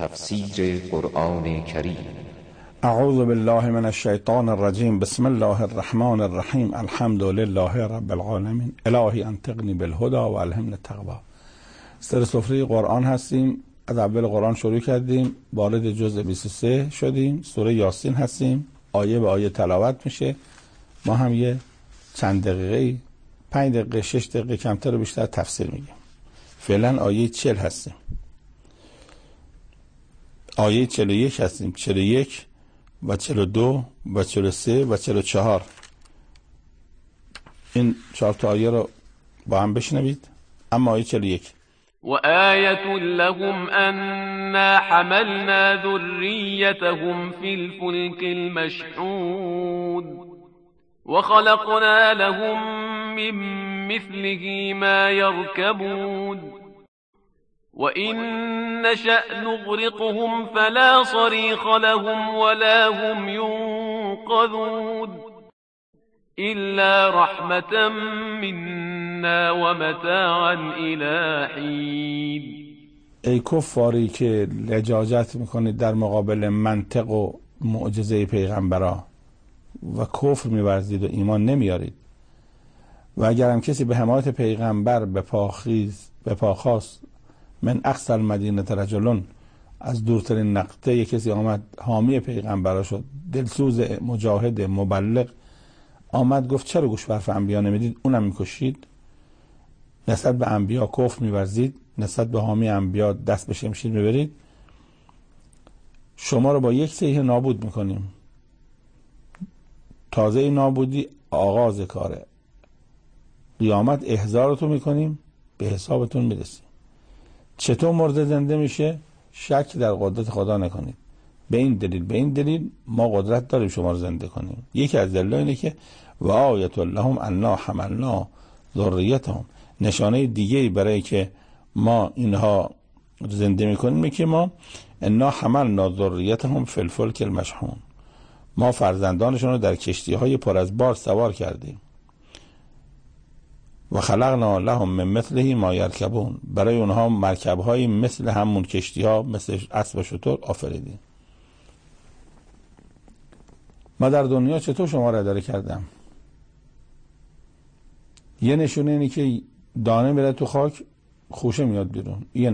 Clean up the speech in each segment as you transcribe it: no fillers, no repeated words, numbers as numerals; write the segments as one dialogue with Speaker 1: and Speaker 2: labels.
Speaker 1: تفسیر قرآن کریم.
Speaker 2: اعوذ بالله من الشیطان الرجیم. بسم الله الرحمن الرحیم. الحمد لله رب العالمین. الهی انطقنی بالهدى و الهمنی التقوی. سر سفره قرآن هستیم. از اول قرآن شروع کردیم، وارد جزء 23 شدیم. سوره یاسین هستیم، آیه به آیه تلاوت میشه. ما هم یه چند دقیقه، 5 دقیقه 6 دقیقه کمتر رو بیشتر تفسیر میگیم. فعلا آیه 40 هستیم، آیه 41 هستیم. 41 و 42 و 43 و 44 این 4 تا آیه رو با هم بشنوید. اما آیه 41:
Speaker 3: وآية لهم أنا حملنا ذريتهم في الفلك المشحون وخلقنا لهم من مثله ما يركبون وإن نشأ نغرقهم فلا صريخ لهم ولا هم ينقذون إلا رحمة منا ومتاعا إلى حين.
Speaker 2: ای کفاری که لجاجت میکنید در مقابل منطق و معجزه پیغمبرا و کفر میورزید و ایمان نمیارید، و اگر هم کسی به حمایت پیغمبر به پاخاست، من اقصی المدینه رجلون، از دورترین نقطه یک کسی آمد حامی پیغمبرا شد، دلسوز مجاهد مبلغ آمد گفت چرا گوش به حرف انبیا نمیدید، اونم میکشید، نسبت به انبیا کفر میورزید، نسبت به حامی انبیا دست به شمشیر میبرید، شما رو با یک صیحه نابود میکنیم. تازه این نابودی آغاز کاره، قیامت احضارتون میکنیم، به حسابتون میرسیم. چطور مرده زنده میشه؟ شک در قدرت خدا نکنید. به این دلیل ما قدرت داریم شما رو زنده کنیم. یکی از دلایل اینه که و آیة لهم انا حملنا ذریتهم، نشانه دیگه برای که ما اینها زنده میکنیم که ما انا حملنا ذریتهم فی الفلک المشحون، ما فرزندانشون رو در کشتی های پر از بار سوار کردیم. و خلقنا لهم من مثله ما یرکبون، برای اونها مرکب های مثل همون کشتی ها، مثل اسب و شتر آفریدیم. ما در دنیا چطور شما را اداره کردم؟ یه نشونه اینه که دانه میره تو خاک خوشه میاد بیرون، یه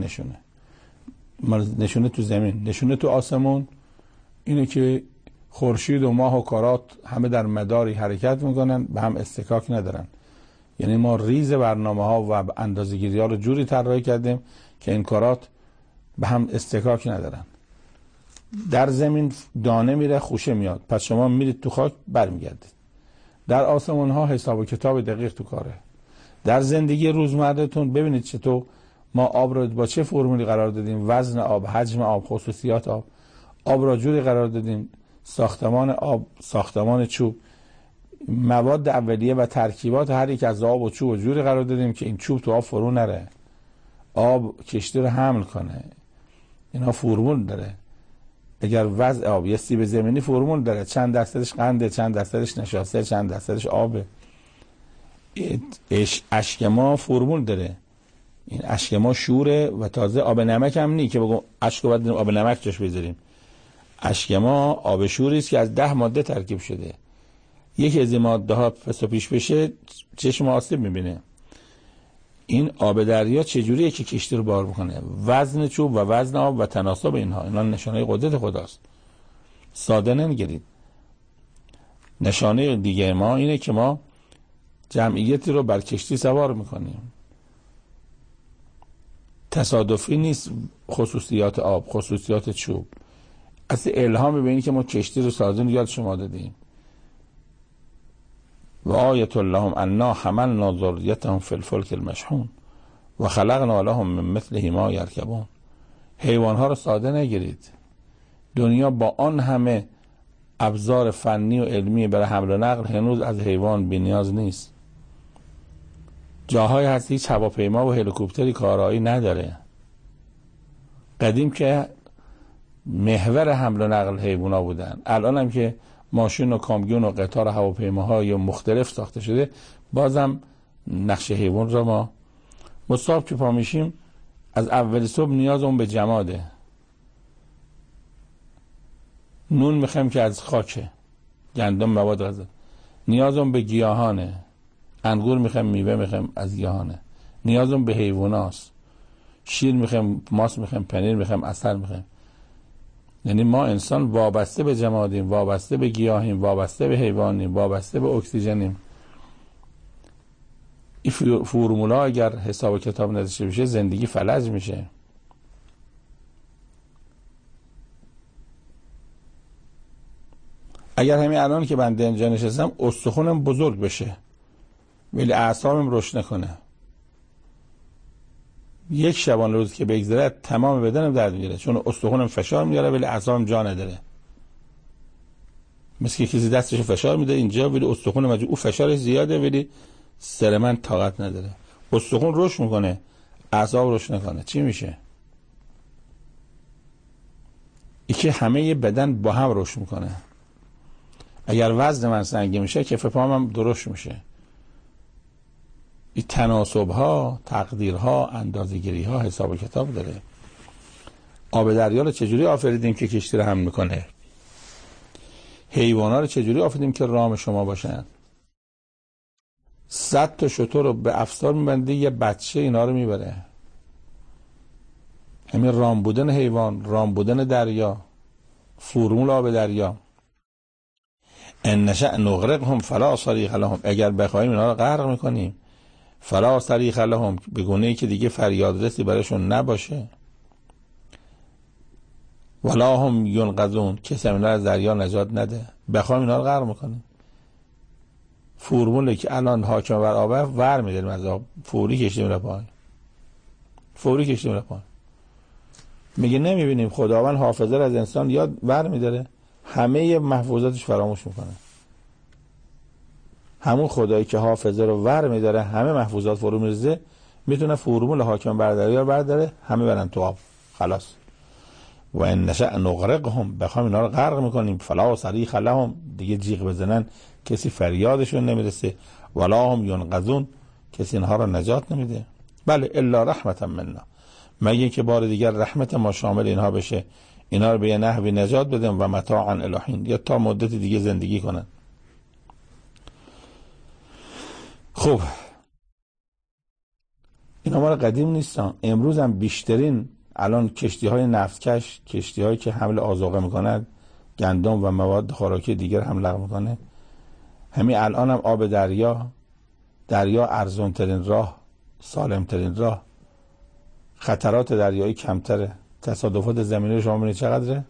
Speaker 2: نشونه تو زمین. نشونه تو آسمون اینه که خورشید و ماه و کارات همه در مداری حرکت میکنن، به هم استکاک ندارن. یعنی ما ریز برنامه ها و اندازه‌گیری ها رو جوری طراحی کردیم که این کارات به هم استکاک ندارن. در زمین دانه میره خوشه میاد، پس شما میرید تو خاک برمیگردید. در آسمون ها حساب و کتاب دقیق تو کاره. در زندگی روزمره‌تون ببینید چطور ما آب رو با چه فرمولی قرار دادیم، وزن آب، حجم آب، خصوصیات آب را جوری قرار دادیم، ساختمان آب، ساختمان چوب، مواد اولیه و ترکیبات هر یک از آب و چوب جوری قرار دادیم که این چوب تو آب فرو نره، آب کشتی رو حمل کنه. اینا فرمول داره. اگر وضع آب، یه سیب زمینی فرمول داره، چند درصدش قنده، چند درصدش نشاسته، چند درصدش آبه. اشک ما فرمول داره. این اشک ما شوره و تازه آب نمک هم نی که بگم اشک رو باید آب نمک جاش بذاریم. اشک ما آب شوری است که از 10 ماده ترکیب شده. یکی از این ماده ها پس و پیش بشه چشم آسیب میبینه. این آب دریا چجوریه که کشتی رو بار بکنه؟ وزن چوب و وزن آب و تناسب اینا نشانه قدرت خداست. ساده نمیگیرید. نشانه دیگه ما اینه که ما جمعیتی رو بر کشتی سوار میکنیم. تصادفی نیست خصوصیات آب، خصوصیات چوب. اصلا الهام به این که ما کشتی رو سازیم یاد شما دادیم. و آیة لهم انا حملنا ذریتهم فی الفلک المشحون و خلقنا لهم من مثله ما یرکبون. حیوان ها رو ساده نگیرید. دنیا با آن همه ابزار فنی و علمی برای حمل و نقل هنوز از حیوان بی‌نیاز نیست. جاهای هست هیچ هواپیما و هلیکوپتری کارایی نداره. قدیم که محور حمل و نقل حیونا بودن، الان هم که ماشین و کامیون و قطار هواپیماهای مختلف ساخته شده، بازم نقش حیوان را ما صبح که پا میشیم از اول صبح نیاز اون به جماده. نون میخوایم که از خاکه، گندم مواد غذایی. نیازم به گیاهانه، انگور میخوایم، میوه میخوایم از گیاهانه. نیازم به حیواناست، شیر میخوایم، ماست میخوایم، پنیر میخوایم، عسل میخوایم. یعنی ما انسان وابسته به جمادیم، وابسته به گیاهیم، وابسته به حیوانیم، وابسته به اکسیژنیم. این فرمولا اگر حساب کتاب نذاشته بشه زندگی فلج میشه. اگر همین الان که بنده اینجا نشستم استخونم بزرگ بشه ولی اعصابم رشد نکنه، یک شبانه روز که بگذره تمام بدنم درد میگیره، چون استخونم فشار میاره ولی اعصابم جا نداره. مثل که کسی دستش فشار میده اینجا ولی استخونم او فشارش زیاده ولی سر من طاقت نداره. استخون رشد میکنه، اعصاب رشد نکنه، چی میشه؟ ای که همه بدن با هم رشد میکنه. اگر وزن من سنگین میشه کف پام هم درشت میشه. این تناسب ها، تقدیر ها، اندازه‌گیری ها حساب کتاب داره. آب دریا رو چجوری آفریدیم که کشتی رو حمل میکنه؟ حیوانا رو چجوری آفریدیم که رام شما باشن؟ 100 تا شتر رو به افسار میبنده، یه بچه اینا رو میبره. همین رام بودن حیوان، رام بودن دریا، فرمول آب دریا. ان نشأ نغرقهم فلا صریخ لهم، اگر بخوایم اینا رو غرق میکنیم فلا صریخ لهم، به گونه‌ای که دیگه فریاد رسی براشون نباشه. ولا هم ینقذون، کسی اینا از دریا نجات نده. بخوایم اینا رو غرق میکنیم. فرمولی که الان حاکم بر آب ور میداریم از آب، فوری کشتی میره پایین، فوری کشتی میره پایین. میگه نمیبینیم خداوند حافظه از انسان یاد ور میداره، همه محفوظاتش فراموش میکنه. همون خدایی که حافظه رو ور میداره همه محفوظات فرو میرزه، میتونه فرمول حاکم بر دریا برداره، همه برن تو آب، خلاص. و ان نشأ نغرقهم، بخوام اینا رو غرق میکنیم فلا صریخ لهم، دیگه جیغ بزنن کسی فریادشون نمیرسه. ولا هم ینقذون، کسی اینها رو نجات نمیده. بله الا رحمتا منا، مگه که بار دیگر رحمت ما شامل اینها بشه، اینا رو به یه نحوی نجات بدیم و متاعا الی حین، یا تا مدت دیگه زندگی کنن. خب اینا مال قدیم نیستن، امروز هم بیشترین الان کشتی های نفتکش، کشتی هایی که حمل آذوقه میکنند، گندم و مواد خوراکی دیگر هم نقل میکنه، همین الان هم آب دریا ارزان ترین راه، سالم ترین راه، خطرات دریایی کمتره، تصادفات زمینی شما ببینید چقدره.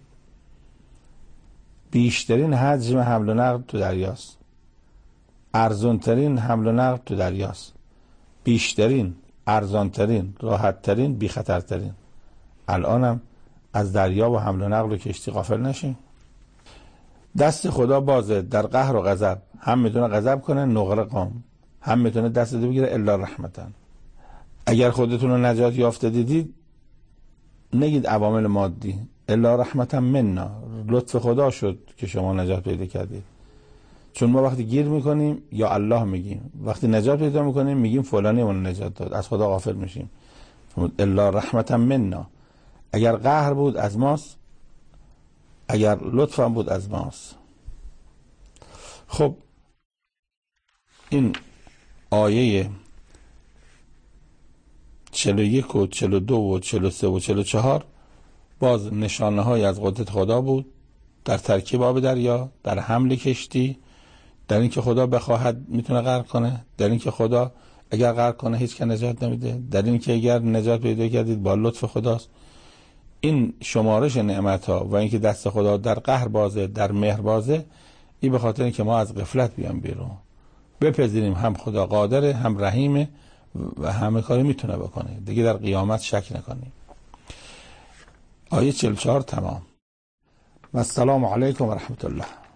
Speaker 2: بیشترین حجم حمل و نقل تو دریاست، ارزان ترین حمل و نقل تو دریاست، بیشترین، ارزان ترین، راحت ترین، بی خطر ترین. الانم از دریا و حمل و نقل و کشتی غافل نشیم. دست خدا بازه در قهر و غضب، هم میتونه غضب کنه نغرقهم، هم میتونه دست بگیره الا رحمتا. اگر خودتون رو نجات یافته دیدید نگید عوامل مادی، الا رحمتا منا، لطف خدا شد که شما نجات پیدا کردید. چون ما وقتی گیر میکنیم یا الله میگیم، وقتی نجات پیدا میکنیم میگیم فلانی اون نجات داد، از خدا غافل میشیم. الا رحمتا منا، اگر قهر بود از ماست، اگر لطف هم بود از ماست. خب این آیه 41 و 42 و 43 و 44 باز نشانه های از قدرت خدا بود در ترکیب آب دریا، در حمل کشتی، در اینکه خدا بخواهد میتونه غرق کنه، در اینکه خدا اگر غرق کنه هیچ که نجات نمیده، در اینکه اگر نجات پیدا کردید با لطف خداست. این شمارش نعمت ها و اینکه دست خدا در قهر بازه، در مهر بازه، این به خاطر اینکه ما از غفلت بیام بیرون، بپذیریم هم خدا قادره، هم رحیمه و همه کاری میتونه بکنه، دیگه در قیامت شک نکنیم. آیه 44 تمام. و السلام علیکم و رحمت الله.